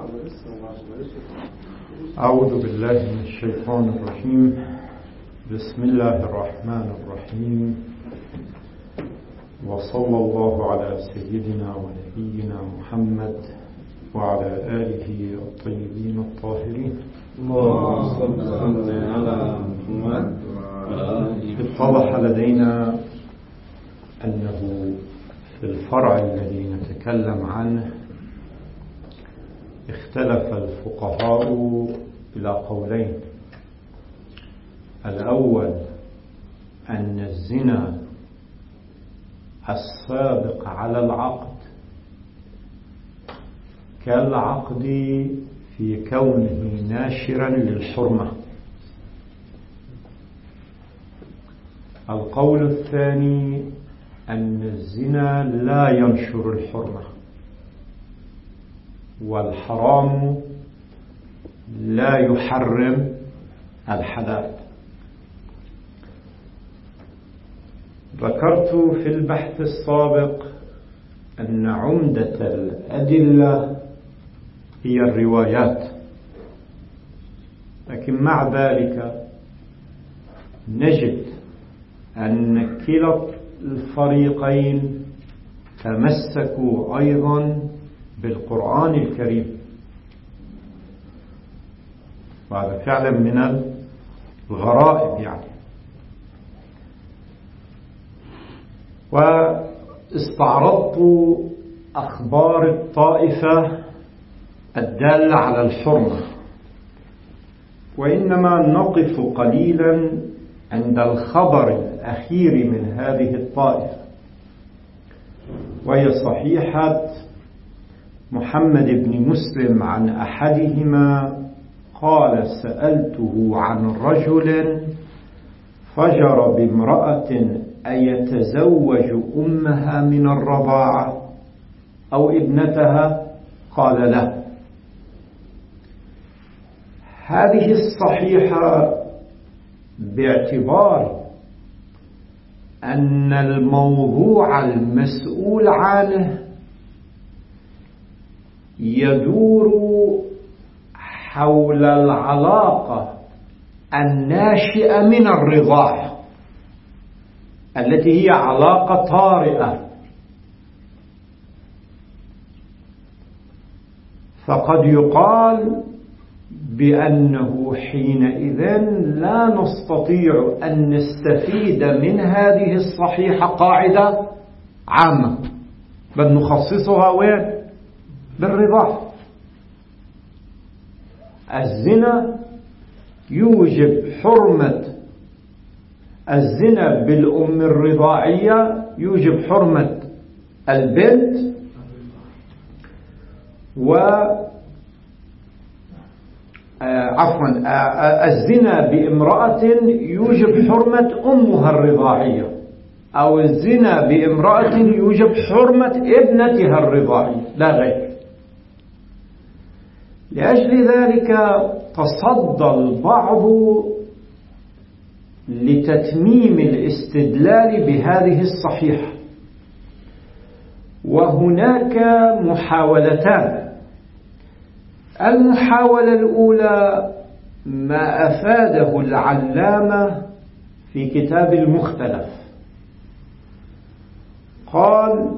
أعوذ بالله من الشيطان الرجيم. بسم الله الرحمن الرحيم، وصلى الله على سيدنا ونبينا محمد وعلى آله الطيبين الطاهرين. اللهم صل على محمد. اتضح لدينا أنه في الفرع الذي نتكلم عنه اختلف الفقهاء إلى قولين: الأول أن الزنا السابق على العقد كالعقد في كونه ناشرا للحرمة. القول الثاني أن الزنا لا ينشر الحرمة، والحرام لا يحرم الحلال. ذكرت في البحث السابق أن عمدة الأدلة هي الروايات، لكن مع ذلك نجد أن كلا الفريقين تمسكوا أيضا بالقرآن الكريم، وهذا فعلا من الغرائب واستعرضت أخبار الطائفة الدالة على الحرمة، وإنما نقف قليلا عند الخبر الأخير من هذه الطائفة، وهي صحيحة محمد بن مسلم عن أحدهما قال: سألته عن رجل فجر بامرأة أيتزوج أمها من الرضاعة أو ابنتها؟ قال: لا. هذه الصحيحة باعتبار أن الموضوع المسؤول عنه يدور حول العلاقة الناشئة من الرضاعة التي هي علاقة طارئة، فقد يقال بأنه حينئذ لا نستطيع أن نستفيد من هذه الصحيحة قاعدة عامة، بل نخصصها وين؟ بالرضاعة. الزنا يوجب حرمة، الزنا بالأم الرضاعية يوجب حرمة البنت، الزنا بامرأة يوجب حرمة أمها الرضاعية، أو الزنا بامرأة يوجب حرمة ابنتها الرضاعية، لا غير. لأجل ذلك تصدى البعض لتتميم الاستدلال بهذه الصحيحة، وهناك محاولتان. المحاولة الأولى ما أفاده العلامة في كتاب المختلف، قال: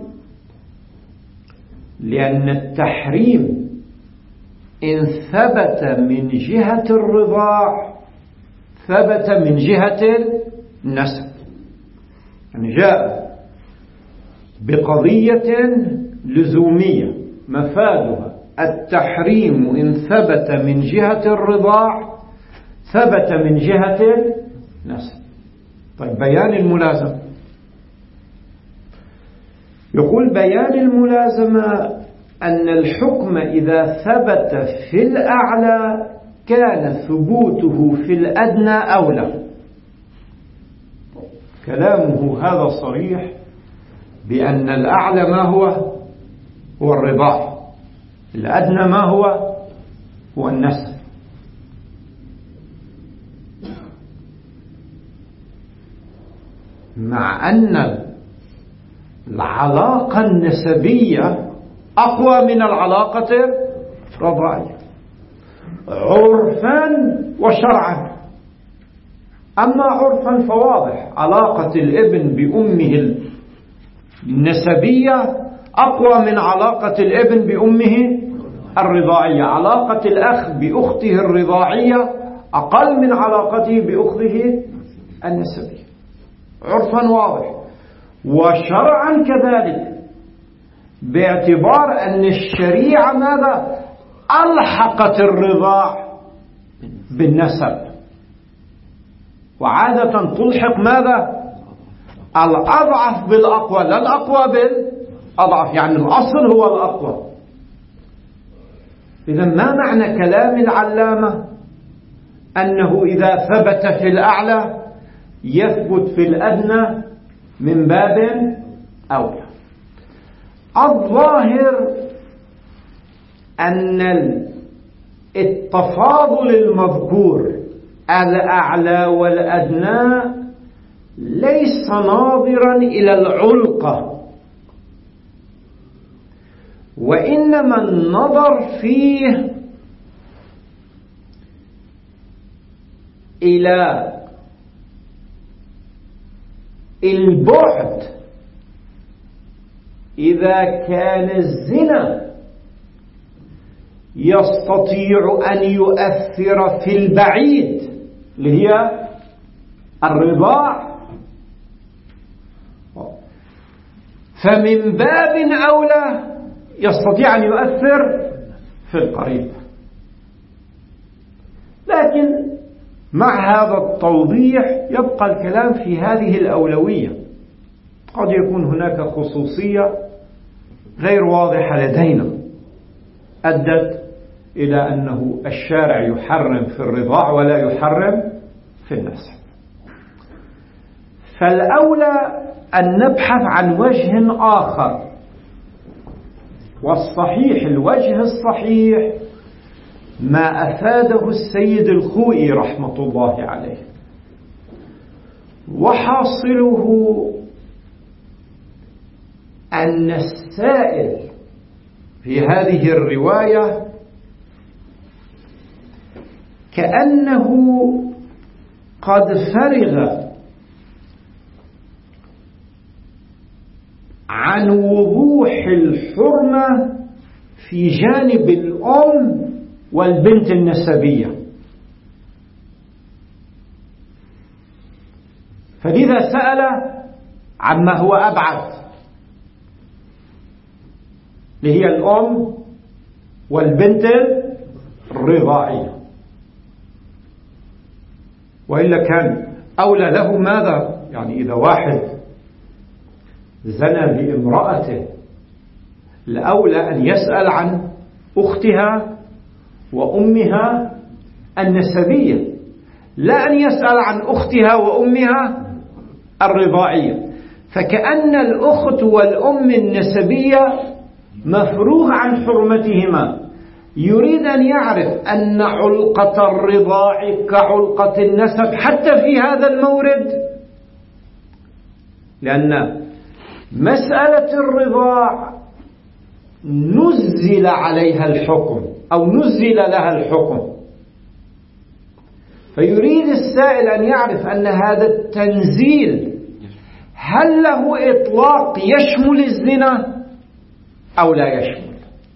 لأن التحريم إن ثبت من جهة الرضاع ثبت من جهة النسب، يعني جاء بقضية لزومية مفادها التحريم إن ثبت من جهة الرضاع ثبت من جهة النسب. طيب، بيان الملازمة، يقول: بيان الملازمة أن الحكم إذا ثبت في الأعلى كان ثبوته في الأدنى أولى. كلامه هذا صريح بأن الأعلى ما هو الرضاع، الأدنى ما هو النسب. مع أن العلاقة النسبية أقوى من العلاقة رضاعية عرفا وشرعا. أما عرفا فواضح، علاقة الابن بأمه النسبية أقوى من علاقة الابن بأمه الرضاعية، علاقة الأخ بأخته الرضاعية أقل من علاقته بأخته النسبية، عرفا واضح. وشرعا كذلك، باعتبار أن الشريعة ماذا؟ ألحقت الرضاع بالنسب، وعادة تلحق ماذا؟ الأضعف بالأقوى، لا الأقوى بالأضعف، يعني الأصل هو الأقوى. إذا ما معنى كلام العلامة أنه إذا ثبت في الأعلى يثبت في الأدنى من باب أولى؟ الظاهر أن التفاضل المذكور الأعلى والأدنى ليس ناظرا إلى العلقة، وإنما النظر فيه إلى البعد. إذا كان الزنا يستطيع أن يؤثر في البعيد اللي هي الرضاع، فمن باب أولى يستطيع أن يؤثر في القريب. لكن مع هذا التوضيح يبقى الكلام في هذه الأولوية. قد يكون هناك خصوصية غير واضحة لدينا أدت إلى أنه الشارع يحرم في الرضاع ولا يحرم في النسب. فالأولى أن نبحث عن وجه آخر، والصحيح الوجه الصحيح ما أفاده السيد الخوئي رحمة الله عليه، وحاصله أن السائل في هذه الرواية كأنه قد فرغ عن وضوح الحرمة في جانب الأم والبنت النسبية، فلذا سأل عما هو أبعد، اللي هي الأم والبنت الرضاعية. وإلا كان أولى له ماذا؟ يعني إذا واحد زنى بامرأته الأولى أن يسأل عن أختها وأمها النسبية، لا أن يسأل عن أختها وأمها الرضاعية. فكأن الأخت والأم النسبية مفروغ عن حرمتهما، يريد أن يعرف أن علقة الرضاع كعلقة النسب حتى في هذا المورد، لأن مسألة الرضاع نزل عليها الحكم أو نزل لها الحكم، فيريد السائل أن يعرف أن هذا التنزيل هل له إطلاق يشمل الزنا أو لا يشمل.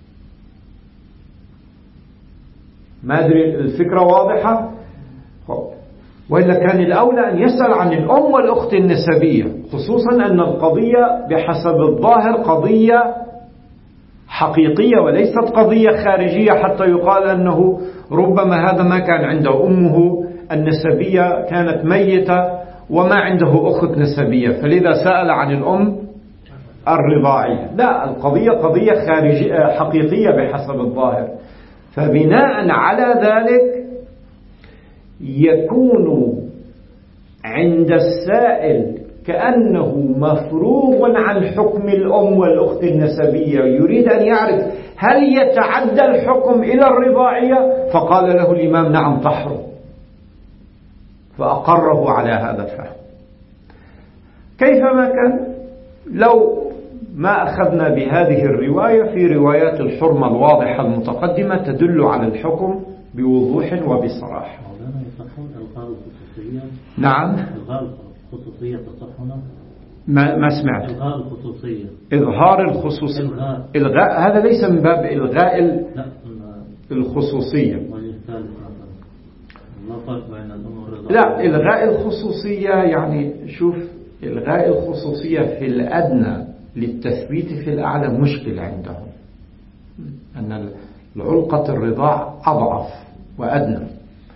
ما أدري الفكرة واضحة؟ وإلا كان الأولى أن يسأل عن الأم والأخت النسبية، خصوصا أن القضية بحسب الظاهر قضية حقيقية وليست قضية خارجية حتى يقال أنه ربما هذا ما كان عنده، أمه النسبية كانت ميتة وما عنده أخت نسبية فلذا سأل عن الأم الرضاعية. لا، القضية قضية خارجية حقيقية بحسب الظاهر. فبناء على ذلك يكون عند السائل كأنه مفروغ عن حكم الأم والأخت النسبية، يريد أن يعرف هل يتعدى الحكم إلى الرضاعية، فقال له الإمام نعم تحرم، فأقره على هذا الفهم. كيفما كان، لو ما أخذنا بهذه الرواية في روايات الحرمة الواضحة المتقدمة تدل على الحكم بوضوح وبصراحة. نعم. إلغاء الخصوصية تصح هنا؟ ما سمعت. إلغاء الخصوصية. إظهار الخصوصية. إلغاء هذا ليس من باب إلغاء الخصوصية. لا، إلغاء الخصوصية يعني شوف، إلغاء الخصوصية في الأدنى للتثبيت في الأعلى مشكلة عندهم، أن العلقة الرضاع أضعف وأدنى.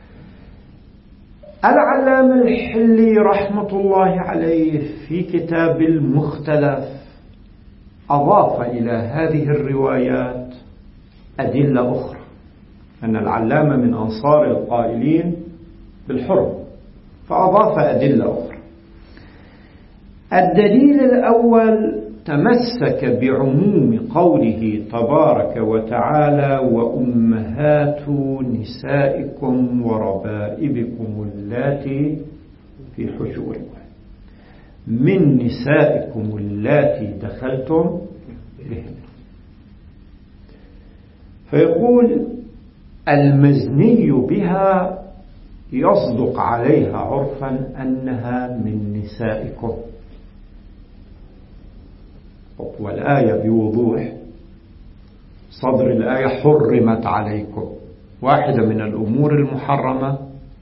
العلامة الحلي رحمة الله عليه في كتاب المختلف أضاف إلى هذه الروايات أدلة أخرى، أن العلامة من أنصار القائلين بالحرم، فأضاف أدلة أخرى. الدليل الأول تمسك بعموم قوله تبارك وتعالى: وأمهات نسائكم وربائبكم اللاتي في حجوركم من نسائكم اللاتي دخلتم بهن. فيقول المزني بها يصدق عليها عرفا أنها من نسائكم، والآية بوضوح صدر الآية حرمت عليكم، واحدة من الأمور المحرمة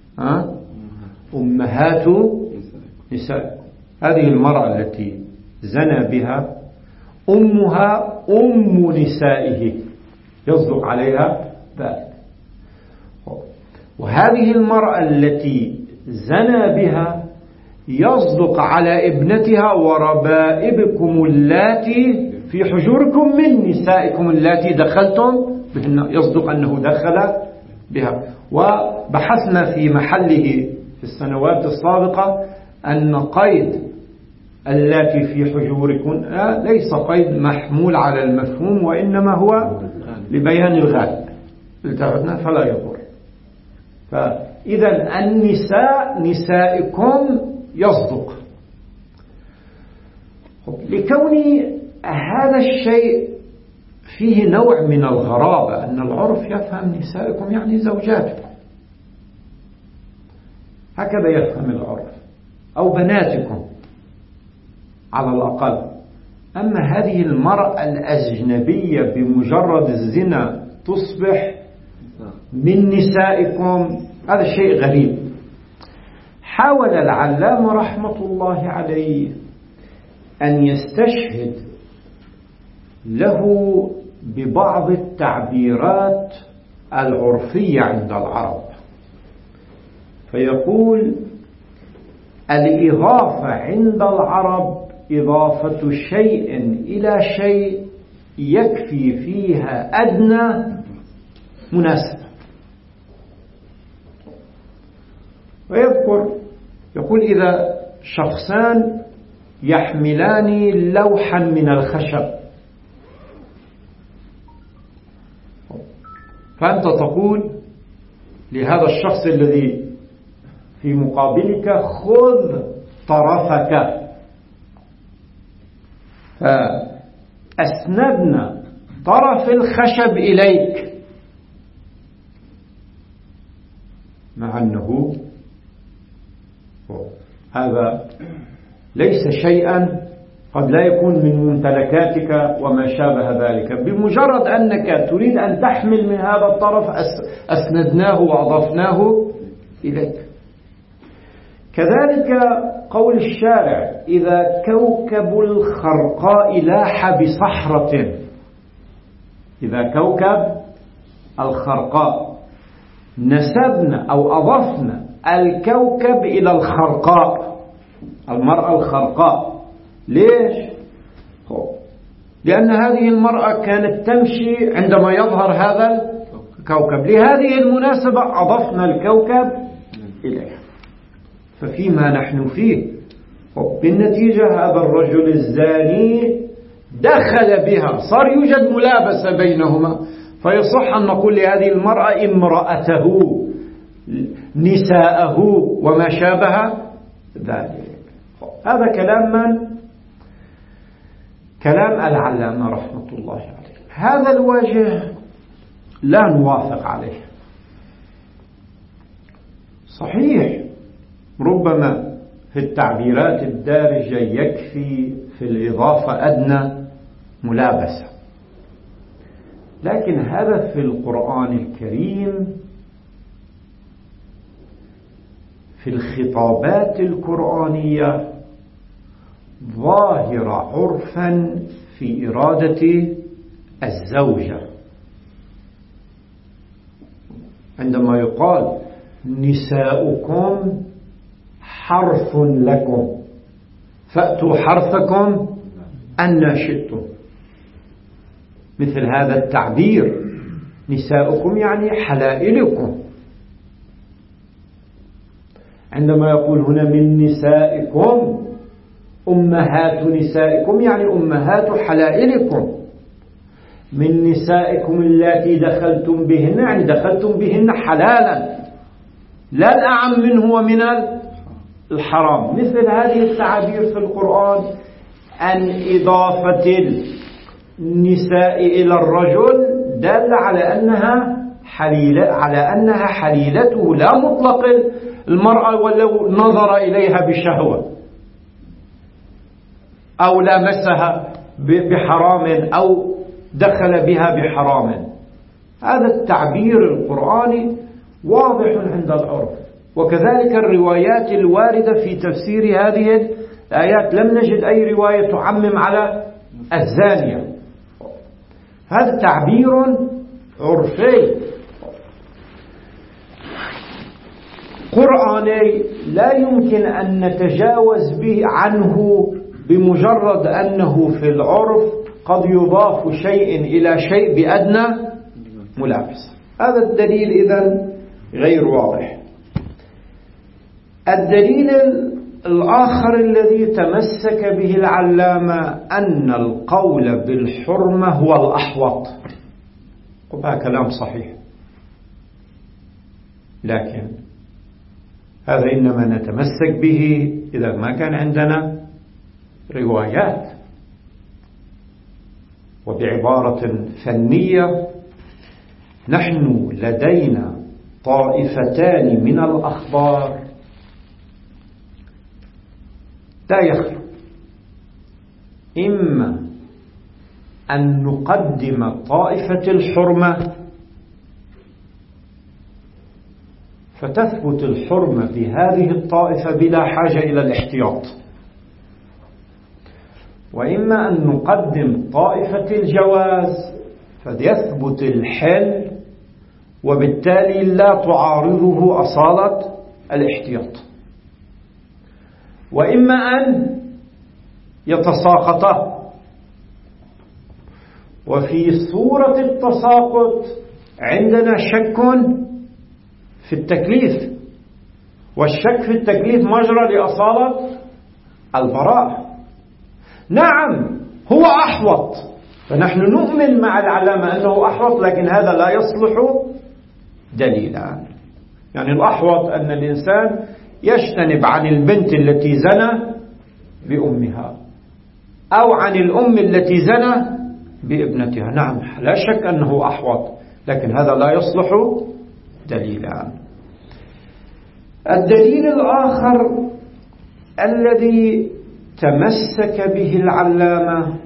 أمهات نسائكم. هذه المرأة التي زنى بها أمها أم نسائه يصدق عليها ذلك. وهذه المرأة التي زنى بها يصدق على ابنتها وربائبكم اللاتي في حجوركم من نسائكم اللاتي دخلتم بهن، يصدق أنه دخل بها. وبحثنا في محله في السنوات السابقة أن قيد اللاتي في حجوركم ليس قيد محمول على المفهوم، وإنما هو لبيان الغالب، التفتنا فلا يضر. فإذا النساء نسائكم يصدق. لكون هذا الشيء فيه نوع من الغرابة، أن العرف يفهم نسائكم يعني زوجاتكم، هكذا يفهم العرف، أو بناتكم على الأقل. أما هذه المرأة الأجنبية بمجرد الزنا تصبح من نسائكم، هذا شيء غريب. حاول العلامة رحمة الله عليه أن يستشهد له ببعض التعبيرات العرفية عند العرب، فيقول الإضافة عند العرب إضافة شيء إلى شيء يكفي فيها أدنى مناسبة. يقول إذا شخصان يحملان لوحا من الخشب، فأنت تقول لهذا الشخص الذي في مقابلك خذ طرفك، فأسندنا طرف الخشب إليك، مع أنه هذا ليس شيئا، قد لا يكون من ممتلكاتك وما شابه ذلك، بمجرد أنك تريد أن تحمل من هذا الطرف أسندناه وأضفناه إليك. كذلك قول الشارع: إذا كوكب الخرقاء لاح بصحرة، إذا كوكب الخرقاء، نسبنا أو أضفنا الكوكب إلى الخرقاء، المرأة الخرقاء. ليش؟ لأن هذه المرأة كانت تمشي عندما يظهر هذا الكوكب، لهذه المناسبة أضفنا الكوكب إليها. ففيما نحن فيه بالنتيجة هذا الرجل الزاني دخل بها، صار يوجد ملابسة بينهما، فيصح أن نقول لهذه المرأة امرأته، نساءه وما شابه ذلك. هذا كلام من؟ كلام العلامة رحمة الله عليه. هذا الوجه لا نوافق عليه. صحيح ربما في التعبيرات الدارجة يكفي في الإضافة أدنى ملابسة، لكن هذا في القرآن الكريم في الخطابات القرآنية ظاهر عرفا في إرادة الزوجة. عندما يقال نساؤكم حرث لكم فأتوا حرثكم أن شئتم، مثل هذا التعبير نساؤكم يعني حلائلكم. عندما يقول هنا من نسائكم أمهات نسائكم يعني أمهات حلائلكم. من نسائكم التي دخلتم بهن يعني دخلتم بهن حلالا، لا الأعم منه ومن الحرام. مثل هذه التعابير في القرآن أن إضافة النساء إلى الرجل دل على أنها حليلته، لا مطلق المرأة ولو نظر إليها بشهوة أو لامسها بحرام أو دخل بها بحرام. هذا التعبير القرآني واضح عند العرف، وكذلك الروايات الواردة في تفسير هذه الآيات لم نجد أي رواية تعمم على الزانية. هذا تعبير عرفي قرآني لا يمكن أن نتجاوز به عنه بمجرد أنه في العرف قد يضاف شيء إلى شيء بأدنى ملابسة. هذا الدليل إذن غير واضح. الدليل الآخر الذي تمسك به العلامة أن القول بالحرمة هو الأحوط، وهذا كلام صحيح، لكن هذا إنما نتمسك به إذا ما كان عندنا روايات. وبعبارة فنية نحن لدينا طائفتان من الأخبار لا يخلو إما أن نقدم طائفة الحرمة فتثبت الحرمة بهذه الطائفة بلا حاجة إلى الاحتياط، وإما أن نقدم طائفة الجواز فيثبت الحل وبالتالي لا تعارضه أصالة الاحتياط، وإما أن يتساقطا. وفي صورة التساقط عندنا شك في التكليف، والشك في التكليف مجرى لأصالة البراءة. نعم هو أحوط، فنحن نؤمن مع العلامة أنه أحوط، لكن هذا لا يصلح دليلا. يعني الأحوط أن الإنسان يجتنب عن البنت التي زنى بأمها أو عن الأم التي زنى بابنتها. نعم لا شك أنه أحوط، لكن هذا لا يصلح دليلا. الدليل الآخر الذي تمسك به العلامة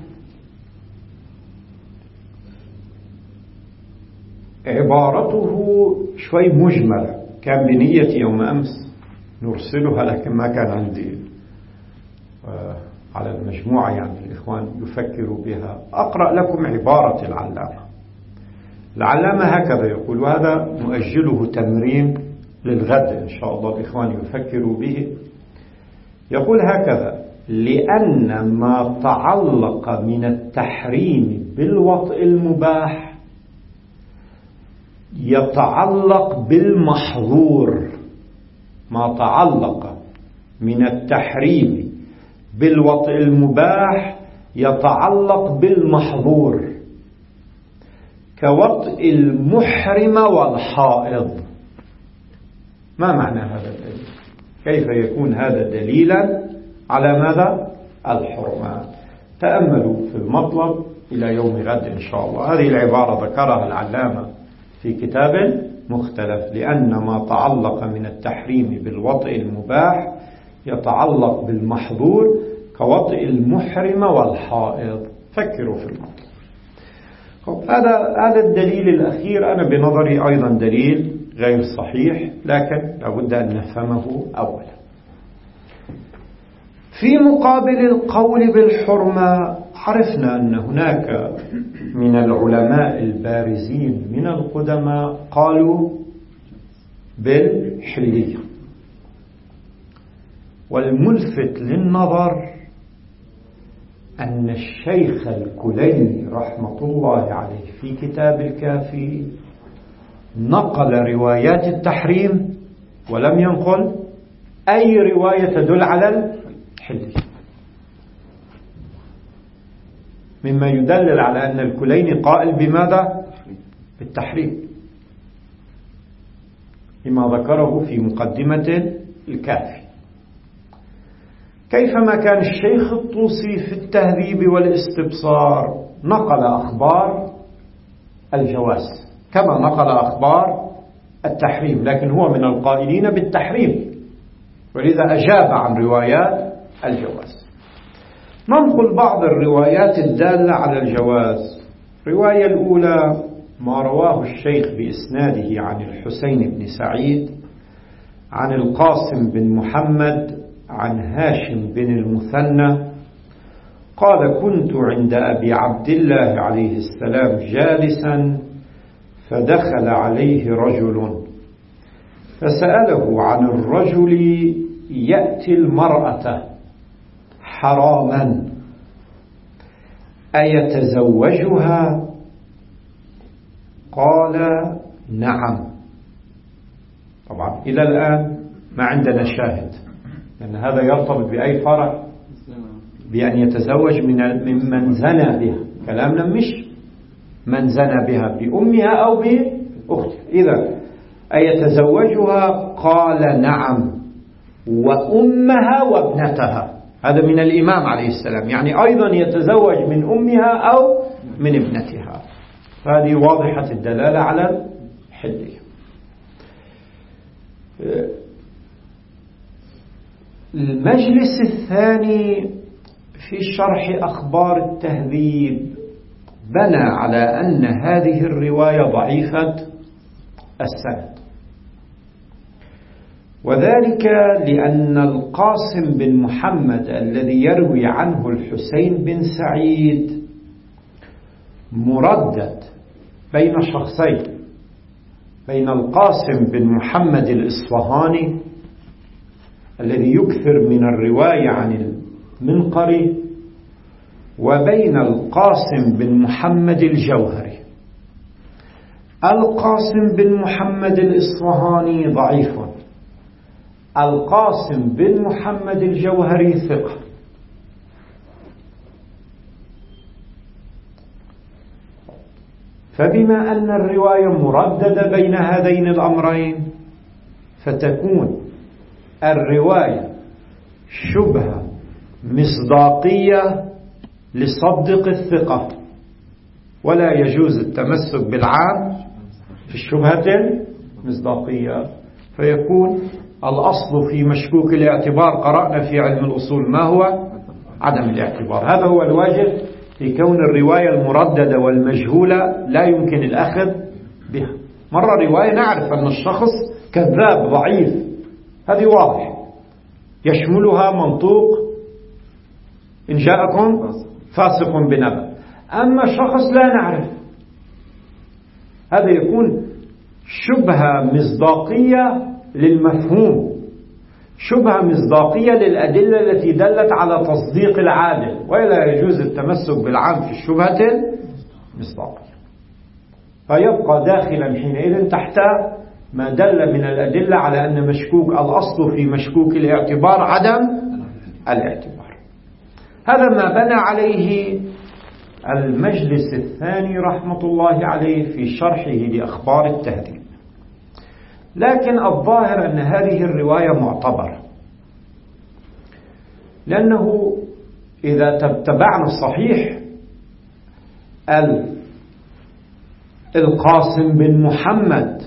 عبارته شوي مجملة، كان بنية يوم أمس نرسلها لكن ما كان عندي على المجموعة، يعني الإخوان يفكروا بها. أقرأ لكم عبارة العلامة. العلامة هكذا يقول، وهذا نؤجله تمرين للغد إن شاء الله الإخوان يفكروا به. يقول هكذا: لأن ما تعلق من التحريم بالوطء المباح يتعلق بالمحظور. ما تعلق من التحريم بالوطء المباح يتعلق بالمحظور، كوطء المحرم والحائض. ما معنى هذا الدليل؟ كيف يكون هذا دليلا على ماذا؟ الحرمة. تأملوا في المطلب إلى يوم غد إن شاء الله. هذه العبارة ذكرها العلامة في كتاب مختلف، لأن ما تعلق من التحريم بالوطئ المباح يتعلق بالمحظور كوطئ المحرم والحائض. فكروا في المطلب. هذا الدليل الأخير أنا بنظري أيضا دليل غير صحيح، لكن لابد أن نفهمه أولا. في مقابل القول بالحرمة عرفنا أن هناك من العلماء البارزين من القدماء قالوا بالحلية. والملفت للنظر أن الشيخ الكليني رحمة الله عليه في كتاب الكافي نقل روايات التحريم ولم ينقل أي رواية تدل على الحلية، مما يدلل على أن الكليني قائل بماذا؟ بالتحريم، لما ذكره في مقدمة الكافي. كيفما كان الشيخ الطوسي في التهذيب والاستبصار نقل أخبار الجواز كما نقل أخبار التحريم، لكن هو من القائلين بالتحريم، ولذا أجاب عن روايات الجواز. ننقل بعض الروايات الدالة على الجواز. الرواية الأولى ما رواه الشيخ بإسناده عن الحسين بن سعيد عن القاسم بن محمد عن هاشم بن المثنى قال: كنت عند أبي عبد الله عليه السلام جالسا فدخل عليه رجل فسأله عن الرجل يأتي المرأة حراما أيتزوجها؟ قال: نعم. طبعا إلى الآن ما عندنا شاهد، لأن هذا يرتبط بأي فرع؟ بأن يتزوج ممن زنى بها. كلامنا مش من زنى بها بأمها أو بأختها. إذا أيتزوجها؟ قال: نعم، وأمها وابنتها. هذا من الإمام عليه السلام، يعني أيضا يتزوج من أمها أو من ابنتها. فهذه واضحة الدلالة على الحلية. المجلس الثاني في شرح أخبار التهذيب بنى على أن هذه الرواية ضعيفة السند، وذلك لأن القاسم بن محمد الذي يروي عنه الحسين بن سعيد مردد بين شخصين، بين القاسم بن محمد الإصفهاني الذي يكثر من الرواية عن المنقري، وبين القاسم بن محمد الجوهري. القاسم بن محمد الإصفهاني ضعيف، القاسم بن محمد الجوهري ثقة. فبما أن الرواية مرددة بين هذين الأمرين فتكون الرواية شبهة مصداقية لصدق الثقة، ولا يجوز التمسك بالعام في الشبهة المصداقية، فيكون الأصل في مشكوك الاعتبار قرأنا في علم الأصول ما هو؟ عدم الاعتبار. هذا هو الواجب في كون الرواية المرددة والمجهولة لا يمكن الأخذ بها. مرة رواية نعرف أن الشخص كذاب ضعيف، هذه واضح يشملها منطوق إن جاءكم فاسق بنبأ. أما شخص لا نعرف، هذا يكون شبهة مصداقية للمفهوم، شبهة مصداقية للأدلة التي دلت على تصديق العادل، ولا يجوز التمسك بالعام في الشبهة المصداقية، فيبقى داخلا حينئذ تحت ما دل من الأدلة على أن مشكوك الأصل في مشكوك الاعتبار عدم الاعتبار. هذا ما بنى عليه المجلس الثاني رحمة الله عليه في شرحه لأخبار التهذيب. لكن الظاهر أن هذه الرواية معتبرة، لأنه إذا تبعنا الصحيح القاسم بن محمد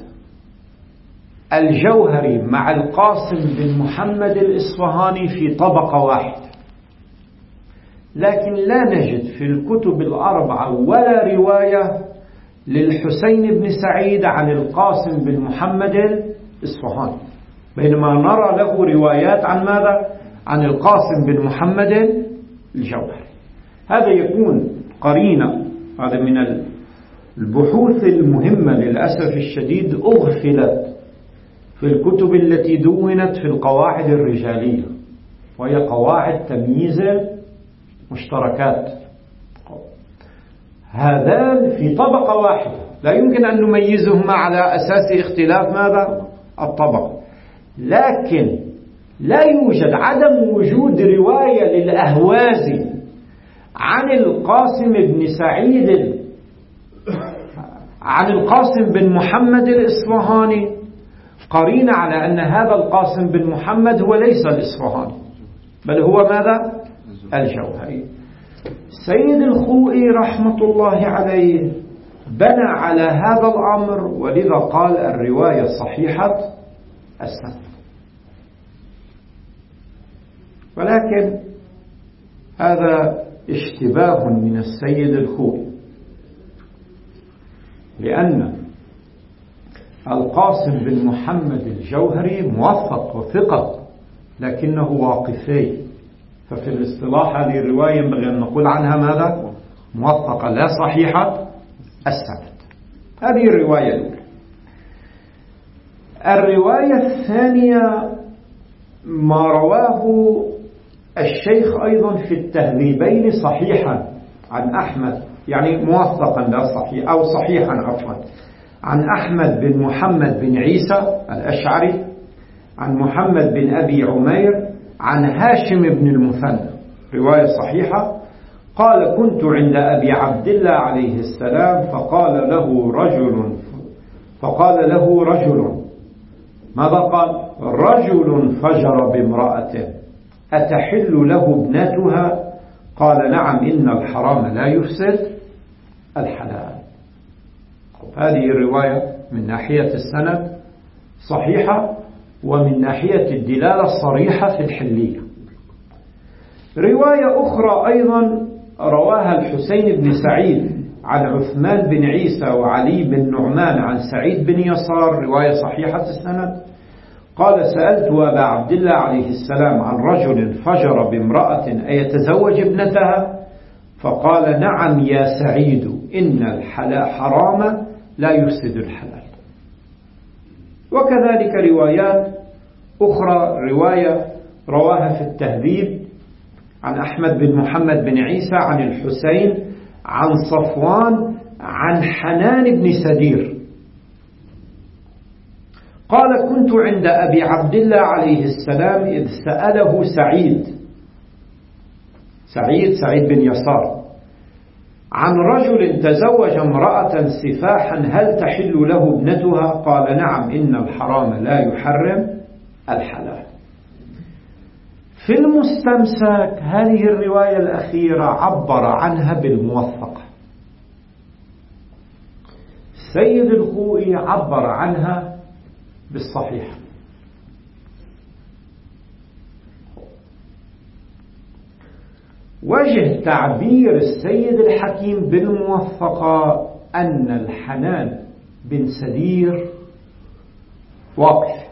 الجوهري مع القاسم بن محمد الإصفهاني في طبقة واحدة، لكن لا نجد في الكتب الأربعة ولا رواية للحسين بن سعيد عن القاسم بن محمد الإصفهاني، بينما نرى له روايات عن ماذا؟ عن القاسم بن محمد الجوهري. هذا يكون قرينة، هذا من البحوث المهمة للأسف الشديد أغفلت في الكتب التي دونت في القواعد الرجالية، وهي قواعد تمييز مشتركات. هذان في طبقة واحدة لا يمكن أن نميزهما على أساس اختلاف ماذا؟ الطبقة، لكن لا يوجد عدم وجود رواية للأهوازي عن القاسم بن سعيد عن القاسم بن محمد الإصفهاني قرينة على أن هذا القاسم بن محمد هو ليس الإصفهاني بل هو ماذا؟ الجوهري. سيد الخوئي رحمة الله عليه بنى على هذا الأمر، ولذا قال الرواية صحيحة السند. ولكن هذا اشتباه من السيد الخوئي، لأن القاسم بن محمد الجوهري موثق وثقة لكنه واقفي، ففي الاصطلاح هذه الرواية ينبغي أن نقول عنها ماذا؟ موثقة لا صحيحة السند. هذه الرواية الأولى. الرواية الثانية ما رواه الشيخ أيضا في التهذيبين صحيحا عن أحمد، يعني موثقا لا صحيح أو صحيحا عفوا، عن أحمد بن محمد بن عيسى الأشعري عن محمد بن أبي عمير عن هاشم بن المثنى، رواية صحيحة. قال: كنت عند أبي عبد الله عليه السلام فقال له رجل ماذا قال؟ رجل فجر بامرأة أتحل له ابنتها؟ قال: نعم، إن الحرام لا يفسد الحلال. هذه الرواية من ناحية السند صحيحة، ومن ناحية الدلالة الصريحة في الحلية. رواية أخرى أيضا رواها الحسين بن سعيد عن عثمان بن عيسى وعلي بن نعمان عن سعيد بن يسار، رواية صحيحة السند. قال: سألت أبا عبد الله عليه السلام عن رجل فجر بامرأة أيتزوج ابنتها؟ فقال: نعم يا سعيد، إن الحلال حرام لا يفسد الحلال. وكذلك روايات أخرى، رواية رواها في التهذيب عن أحمد بن محمد بن عيسى عن الحسين عن صفوان عن حنان بن سدير قال: كنت عند أبي عبد الله عليه السلام إذ سأله سعيد بن يسار عن رجل تزوج امرأة سفاحا هل تحل له ابنتها؟ قال: نعم، إن الحرام لا يحرم الحلال. في المستمسك هذه الرواية الأخيرة عبر عنها بالموثقة، سيد الخوئي عبر عنها بالصحيح. وجه تعبير السيد الحكيم بالموثقة أن الحنان بن سدير واقف.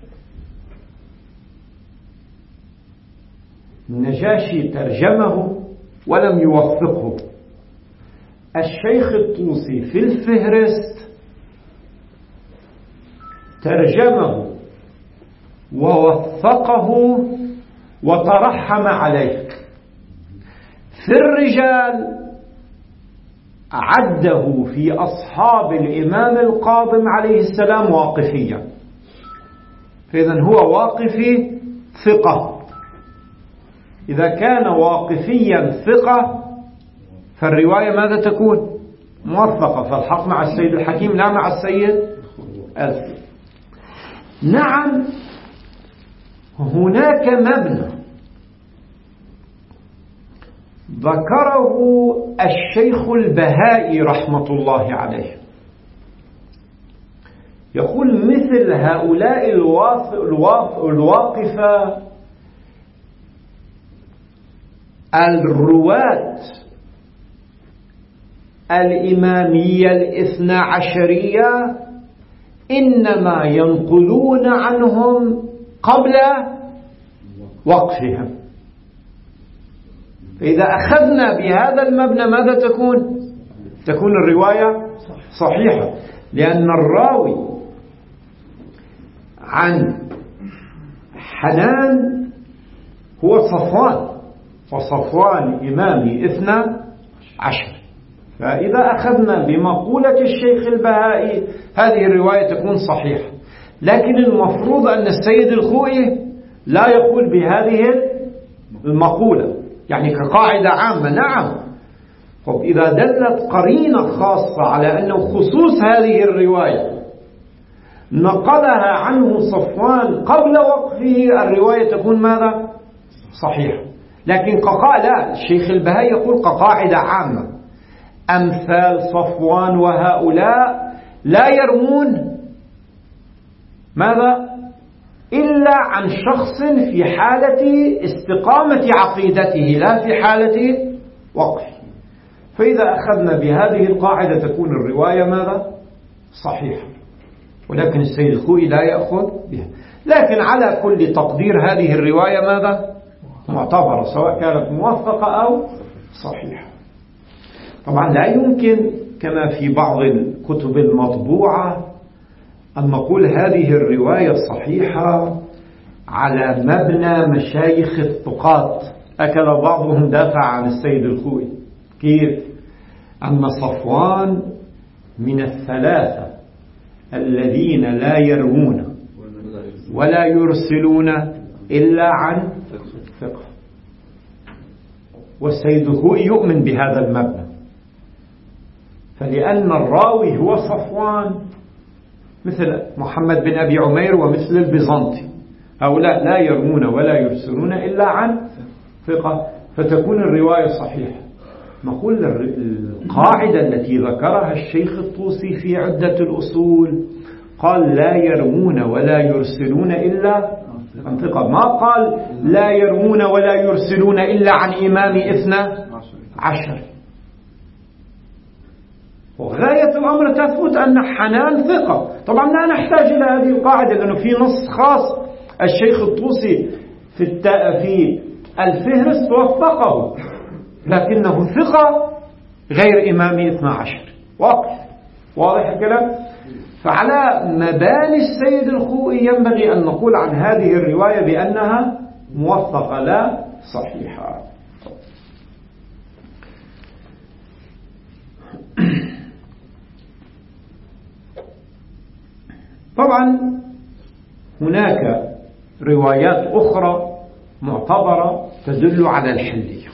النجاشي ترجمه ولم يوثقه. الشيخ الطوسي في الفهرست ترجمه ووثقه وترحم عليه. في الرجال عده في أصحاب الإمام القاضم عليه السلام واقفيا، فإذن هو واقفي ثقة. إذا كان واقفيا ثقة فالرواية ماذا تكون؟ موثقة. فالحق مع السيد الحكيم لا مع السيد الثقة. نعم، هناك مبنى ذكره الشيخ البهائي رحمة الله عليه، يقول مثل هؤلاء الواقفة الرواة الإمامية الاثنى عشرية إنما ينقلون عنهم قبل وقفهم. فإذا أخذنا بهذا المبنى ماذا تكون الرواية صحيحة، لأن الراوي عن حنان هو صفوان، وصفوان إمامي 12. فإذا أخذنا بمقولة الشيخ البهائي هذه الرواية تكون صحيحة. لكن المفروض أن السيد الخوئي لا يقول بهذه المقولة، يعني كقاعدة عامة. نعم، طب إذا دلت قرينة خاصة على أنه خصوص هذه الرواية نقلها عنه صفوان قبل وقفه، الرواية تكون ماذا؟ صحيحة. لكن لا، الشيخ البهائي يقول كقاعدة عامة أمثال صفوان وهؤلاء لا يرمون ماذا؟ إلا عن شخص في حالة استقامة عقيدته لا في حالة وقفه. فإذا أخذنا بهذه القاعدة تكون الرواية ماذا؟ صحيحة. ولكن السيد الخوئي لا يأخذ بها. لكن على كل تقدير هذه الرواية ماذا؟ معتبرة، سواء كانت موثقة أو صحيحة. طبعا لا يمكن كما في بعض الكتب المطبوعة أن نقول هذه الرواية صحيحة على مبنى مشايخ الثقات. أكل بعضهم دافع عن السيد الخوئي. كيف؟ أن صفوان من الثلاثة الذين لا يروون ولا يرسلون إلا عن ثقة، والسيد الخوئي يؤمن بهذا المبنى. فلأن الراوي هو صفوان مثل محمد بن أبي عمير ومثل البيزنطي، هؤلاء لا يروون ولا يرسلون إلا عن ثقة، فتكون الرواية صحيحة. نقول القاعدة التي ذكرها الشيخ الطوسي في عدة الأصول قال لا يروون ولا يرسلون إلا عن ثقة، ما قال لا يروون ولا يرسلون إلا عن إمام 12. وغاية الأمر تثبت أن حنان ثقة. طبعا لا نحتاج إلى هذه القاعدة لأنه في نص خاص الشيخ الطوسي في الفهرس وفقه، لكنه ثقة غير إمام 12. واضح الكلام؟ فعلى مباني السيد الخوئي ينبغي أن نقول عن هذه الرواية بأنها موثقة لا صحيحة. طبعا هناك روايات أخرى معتبرة تدل على الحلية.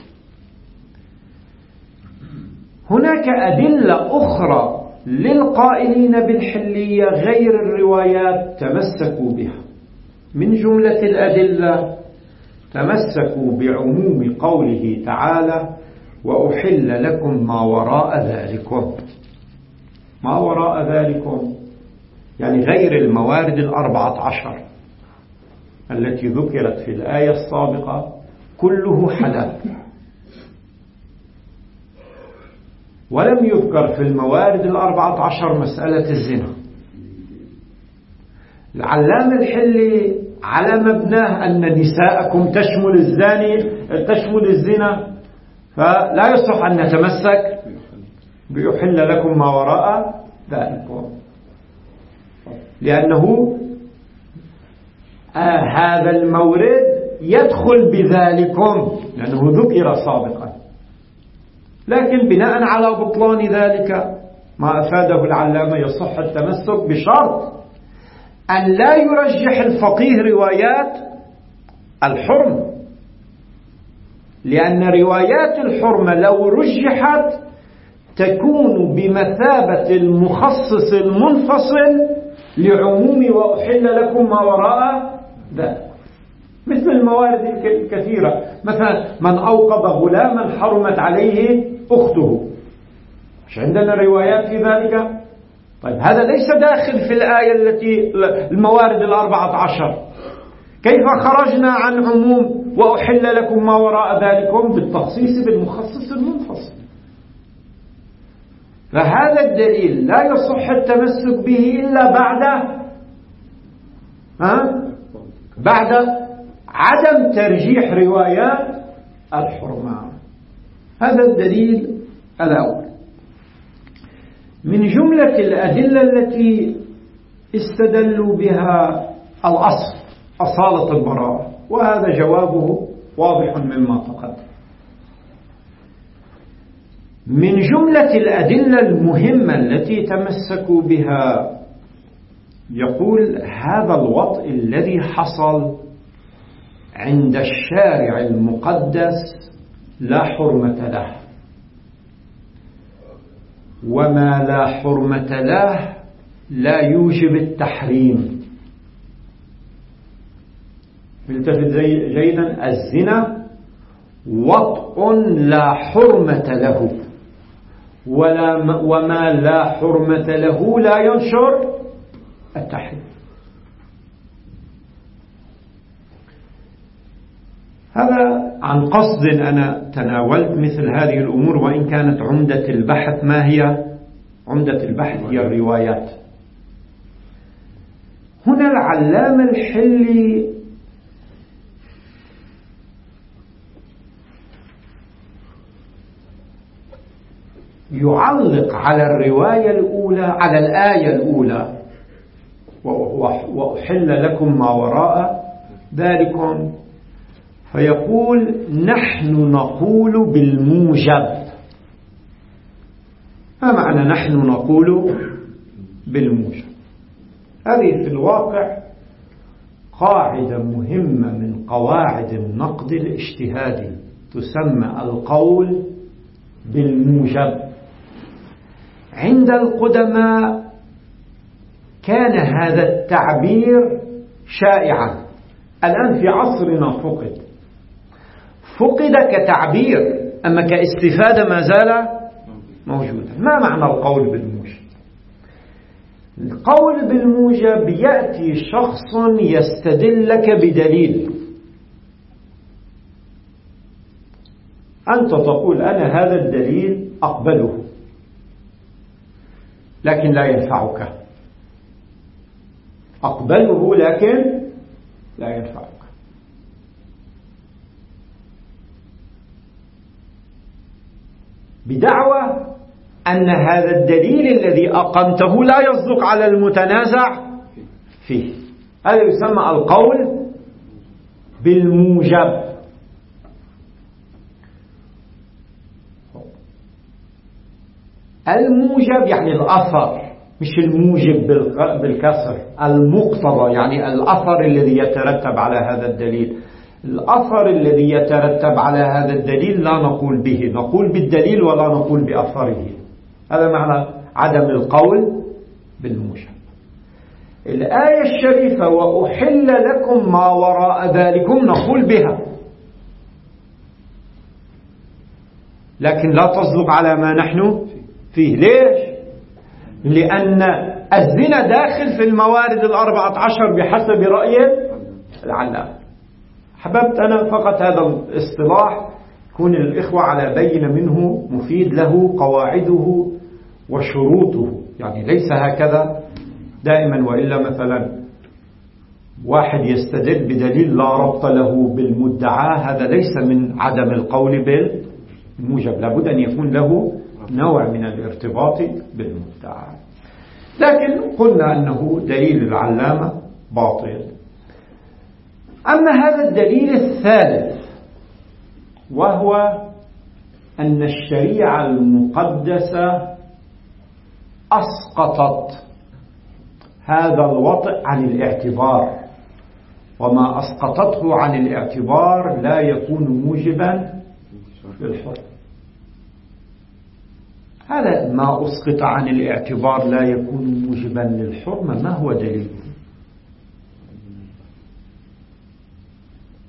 هناك أدلة أخرى للقائلين بالحلية غير الروايات تمسكوا بها. من جملة الأدلة تمسكوا بعموم قوله تعالى وأحل لكم ما وراء ذلكم. ما وراء ذلكم يعني غير الموارد 14 التي ذكرت في الآية السابقة كله حلال، ولم يذكر في الموارد 14 مسألة الزنا. العلامة الحلي على مبناه أن نساءكم تشمل الزنا، فلا يصح أن نتمسك بيحل لكم ما وراء ذلكم، لأنه هذا المورد يدخل بذلكم لأنه ذكر سابقا. لكن بناء على بطلان ذلك ما أفاده العلامة يصح التمسك بشرط أن لا يرجح الفقيه روايات الحرم، لأن روايات الحرمة لو رجحت تكون بمثابة المخصص المنفصل لعموم وأحل لكم ما وراء ذلك. مثل الموارد الكثيرة، مثلا من أوقظ غلاما حرمت عليه أخته، مش عندنا روايات في ذلك؟ طيب هذا ليس داخل في الآية التي الموارد 14. كيف خرجنا عن عموم وأحل لكم ما وراء ذلكم بالتخصيص بالمخصص المنفصل؟ فهذا الدليل لا يصح التمسك به إلا بعد عدم ترجيح روايات الحرمة. هذا الدليل الأول. من جملة الأدلة التي استدلوا بها الأصل أصالة البراءة، وهذا جوابه واضح مما تقدم. من جملة الأدلة المهمة التي تمسكوا بها يقول هذا الوطء الذي حصل عند الشارع المقدس لا حرمة له، وما لا حرمة له لا يوجب التحريم. التفت جيدا، الزنا وطء لا حرمة له، وما لا حرمة له لا ينشر التحريم. هذا عن قصد أنا تناولت مثل هذه الأمور، وإن كانت عمدة البحث ما هي؟ عمدة البحث هي الروايات. هنا العلامة الحلي يعلق على الرواية الأولى، على الآية الأولى، وأحل لكم ما وراء ذلكم، فيقول نحن نقول بالموجب. ما معنى نحن نقول بالموجب؟ هذه في الواقع قاعدة مهمة من قواعد النقد الاجتهادي، تسمى القول بالموجب. عند القدماء كان هذا التعبير شائعا، الآن في عصرنا فقد كتعبير، أما كاستفادة ما زال موجودا. ما معنى القول بالموجب؟ القول بالموجب يأتي شخص يستدل لك بدليل، أنت تقول أنا هذا الدليل أقبله، لكن لا ينفعك. أقبله لكن لا ينفعك. بدعوى أن هذا الدليل الذي أقمته لا يصدق على المتنازع فيه. هذا يسمى القول بالموجب. الموجب يعني الأثر، مش الموجب بالكسر، المقتضى يعني الأثر الذي يترتب على هذا الدليل. الأثر الذي يترتب على هذا الدليل لا نقول به، نقول بالدليل ولا نقول بأثره. هذا معنى عدم القول بالموجب. الآية الشريفة وأحل لكم ما وراء ذلكم نقول بها، لكن لا تصدق على ما نحن فيه. ليش؟ لأن الزنا داخل في الموارد 14 بحسب رأي العلامة. حببت أنا فقط هذا الاصطلاح يكون الإخوة على بينة منه، مفيد له قواعده وشروطه، يعني ليس هكذا دائما، وإلا مثلا واحد يستدل بدليل لا ربط له بالمدعى، هذا ليس من عدم القول بالموجب، لابد أن يكون له نوع من الارتباط بالمدعى. لكن قلنا أنه دليل العلامة باطل. أما هذا الدليل الثالث، وهو أن الشريعة المقدسة أسقطت هذا الوطء عن الاعتبار، وما أسقطته عن الاعتبار لا يكون موجبا للحرمة. هذا ما أسقط عن الاعتبار لا يكون موجبا للحرمة، ما هو دليله؟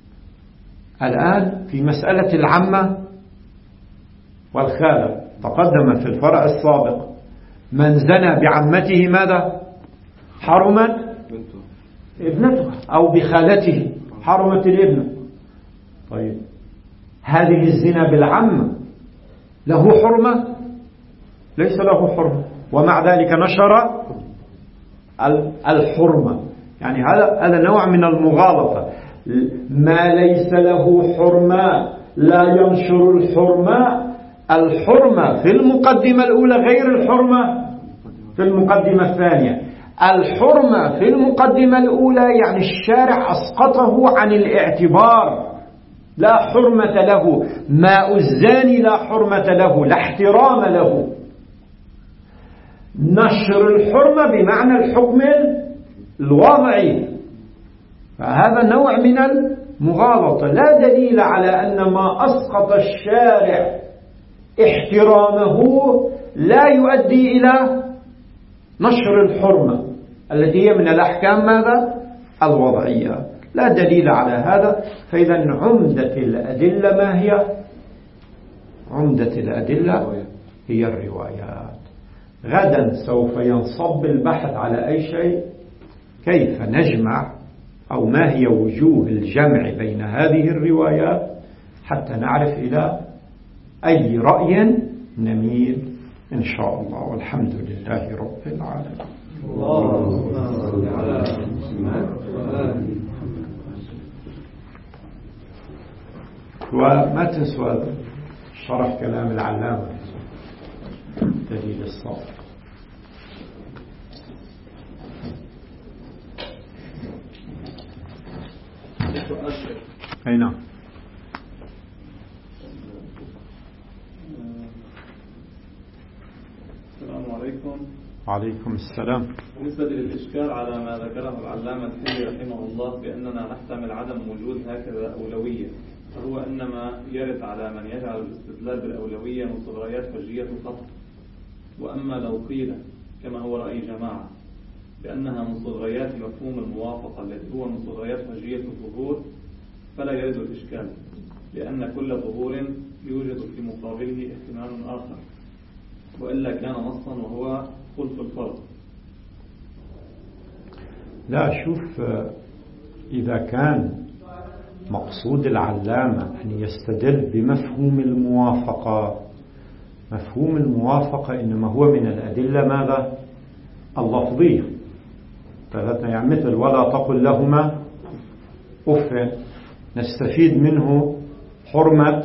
الآن في مسألة العمة والخالة تقدم في الفرع السابق من زنى بعمته ماذا؟ حرمت ابنتها، أو بخالته حرمت الابنة. طيب هذه الزنا بالعمة له حرمة؟ ليس له حرمة، ومع ذلك نشر الحرمة. يعني هذا نوع من المغالطة. ما ليس له حرمة لا ينشر الحرمة. الحرمة في المقدمة الأولى غير الحرمة في المقدمة الثانية. الحرمة في المقدمة الأولى يعني الشارع أسقطه عن الاعتبار، لا حرمة له. ماء الزاني لا حرمة له، لا احترام له. نشر الحرمة بمعنى الحكم الوضعي، فهذا نوع من المغالطة. لا دليل على أن ما أسقط الشارع احترامه لا يؤدي إلى نشر الحرمة التي هي من الأحكام ماذا؟ الوضعية. لا دليل على هذا. فإذا عمدة الأدلة ما هي؟ عمدة الأدلة هي الروايات. غدا سوف ينصب البحث على أي شيء؟ كيف نجمع، أو ما هي وجوه الجمع بين هذه الروايات حتى نعرف إلى أي رأي نميل إن شاء الله. والحمد لله رب العالمين. وما تنسوا شرح كلام العلامة دليل الصادق. أي نعم. السلام عليكم. وعليكم السلام. بالنسبة للإشكال على ما ذكره العلامة الحلي رحمه الله بأننا نحتمل عدم وجود هكذا أولوية، فهو إنما يرد على من يجعل الاستدلال بالأولوية من صغريات حجية فقط. وأما لو قيل كما هو رأي جماعة بأنها من صغريات مفهوم الموافقة التي هو من صغريات حجية الظهور فلا يرد الإشكال، لأن كل ظهور يوجد في مقابله احتمال آخر، وإلا كان نصا وهو خلف الفرض. لا، شوف، إذا كان مقصود العلامة أن يستدل بمفهوم الموافقة، مفهوم الموافقة إنما هو من الأدلة ماذا؟ اللفظية. يعني مثل ولا تقل لهما أف، نستفيد منه حرمة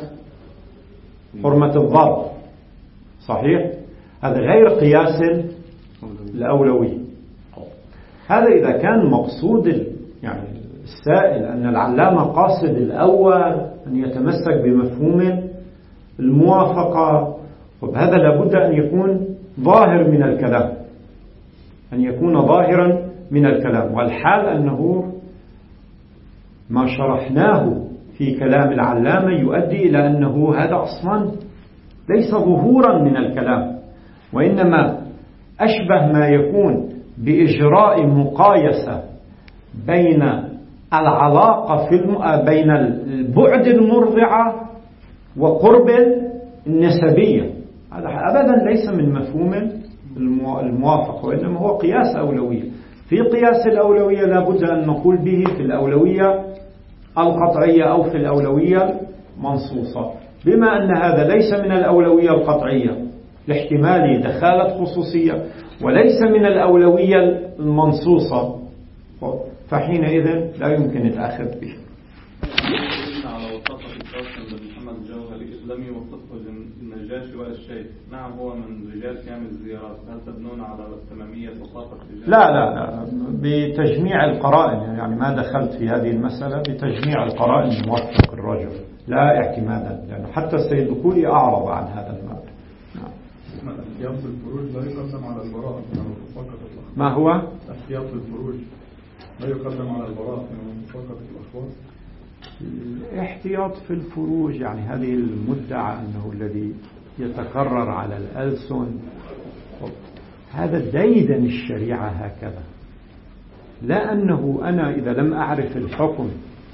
الضرب، صحيح؟ هذا غير قياس الأولوية. هذا إذا كان مقصود يعني السائل أن العلامة قاصد الأول أن يتمسك بمفهوم الموافقة، وبهذا لابد أن يكون ظاهر من الكلام، أن يكون ظاهرا من الكلام. والحال أنه ما شرحناه في كلام العلامة يؤدي إلى أنه هذا أصلا ليس ظهورا من الكلام، وإنما أشبه ما يكون بإجراء مقايسة بين العلاقة بين البعد المرضعة وقرب النسبية. هذا أبدا ليس من مفهوم الموافقة، وإنما هو قياس أولوية. في قياس الأولوية لابد أن نقول به في الأولوية القطعية أو في الأولوية المنصوصة. بما أن هذا ليس من الأولوية القطعية لاحتمال دخالة خصوصية، وليس من الأولوية المنصوصة، فحينئذ لا يمكن الأخذ به. على وصفه القاسم بن محمد الجوهري لم يوصفه النجاشي ولا الشيخ. نعم هو من رجال كامل الزيارات، هل تبنون على التمامية وصفة رجال؟ لا، بتجميع القرائن. يعني ما دخلت في هذه المسألة، بتجميع القرائن موفق الرجل لا اعتمادا، لأنه حتى السيد البكوري أعرض عن هذا المبدأ. احتياط الفروج لا يقدم على البراءة فقط الأخوات. ما هو احتياط الفروج لا يقدم على البراءة فقط الأخوات. الاحتياط في الفروج يعني هذه المدعى أنه الذي يتكرر على الألسن، هذا ديدن الشريعة هكذا. لا أنه أنا إذا لم أعرف الحكم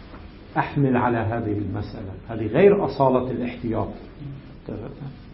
أحمل على هذه المسألة. هذه غير أصالة الاحتياط.